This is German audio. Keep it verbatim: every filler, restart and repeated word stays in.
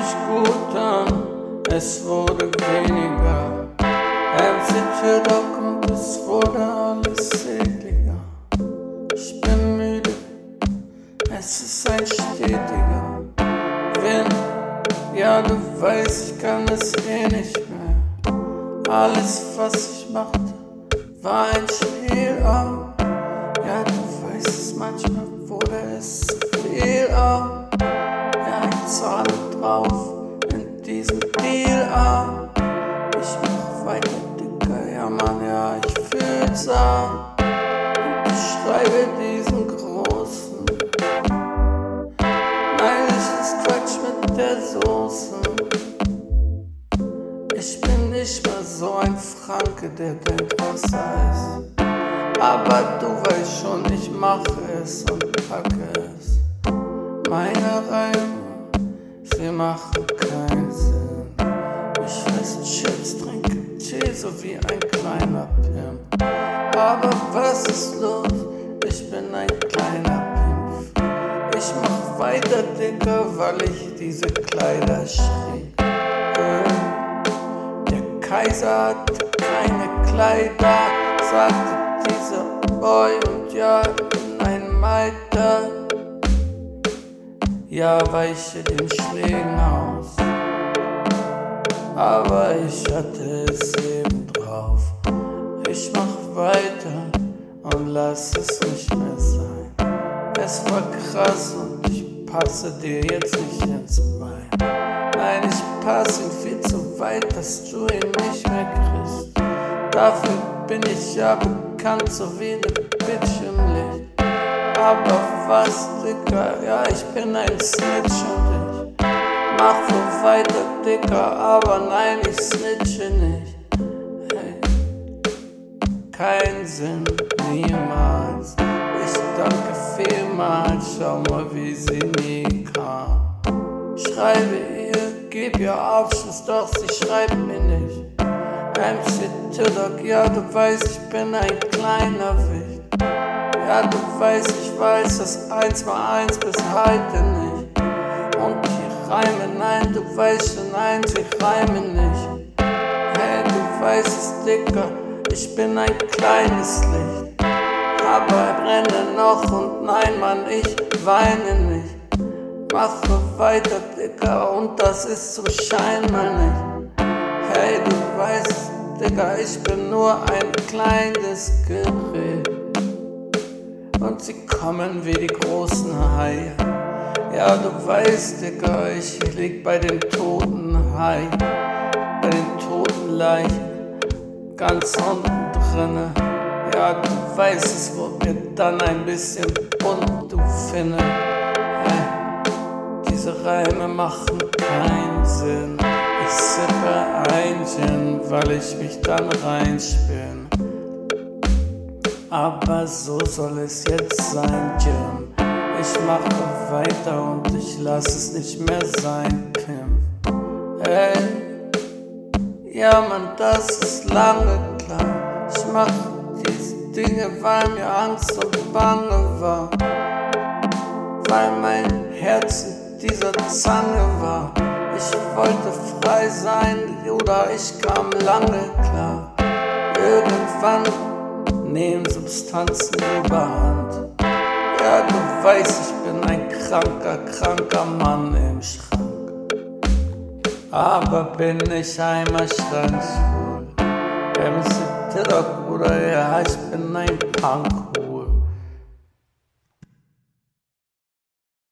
sich gut an, es wurde weniger. M C T-Dog und es wurde alles ekliger. Ich bin müde, es ist ein stetiger Wind. Ja, du weißt, ich kann es eh nicht mehr. Alles, was ich machte, war ein Spiel auch. Ja, du weißt es, manchmal wurde es zu viel auch. Ja, ich zahle drauf in diesem Deal auch. Ich mach weiter, Dicker, ja Mann, ja, ich fühl's auch. Und ich schreibe diesen großen. Nein, ich ist Quatsch mit der Soße. Ich bin nicht mal so ein Franke, der denkt, was er ist. Aber du weißt schon, ich mache es und packe es. Meine Reime, sie machen keinen Sinn. Ich fresse Chips, trinke Tee, so wie ein kleiner Pimp. Aber was ist los? Ich bin ein kleiner Pimp. Ich mach weiter, Dicker, weil ich diese Kleider schrieb. Der Kaiser hatte keine Kleider, sagte dieser Boy, und ja, bin ein Meiter. Ja, weiche den Schlägen aus, aber ich hatte es eben drauf. Ich mach weiter und lass es nicht mehr sein. Es war krass und ich passe dir jetzt nicht ins Bein. Nein, ich passe ihn viel zu weit, dass du ihn nicht mehr kriegst. Dafür bin ich ja bekannt, so wie ne Bitch im Licht. Aber was, Dicker, ja, ich bin ein Snitch und ich mach so weiter, Dicker, aber nein, ich snitche nicht. Hey, kein Sinn, niemals. Ich danke vielmals, schau mal, wie sie nie kam. Schreibe ihr, gib ihr Aufschluss, doch sie schreibt mir nicht. M C T-Dog, ja, du weißt, ich bin ein kleiner Wicht. Ja, du weißt, ich weiß das eins mal eins bis heute nicht. Und die Reime, nein, du weißt schon, nein, sie reimen nicht. Hey, du weißt es, Dicker, ich bin ein kleines Licht. Aber brenne noch und nein, Mann, ich weine nicht. Mache weiter, Dicker, und das ist zum Schein mal nicht. Hey, du weißt, Dicker, ich bin nur ein kleines Gerät. Und sie kommen wie die großen Haie. Ja, du weißt, Dicker, ich lieg bei den toten Haien, bei den toten Leichen, ganz unten drinne. Ja, du weißt, es wird mir dann ein bisschen bunt, du Finne. Hey, diese Reime machen keinen Sinn. Ich sippe ein Gin, weil ich mich dann reinspinne. Aber so soll es jetzt sein, Jim. Ich mache weiter und ich lass es nicht mehr sein, Pimp. Hey, ja Mann, das ist lange klar. Ich mach diese Dinge, weil mir Angst und Bange war. Weil mein Herz in dieser Zange war. Ich wollte frei sein, oder ich kam lange klar. Irgendwann nehmen Substanzen überhand. Ja, du weißt, ich bin ein kranker, kranker Mann im Schrank. Aber bin ich einmal schranzvoll. M C T-Dog, Bruder, ja, ich bin ein Punk.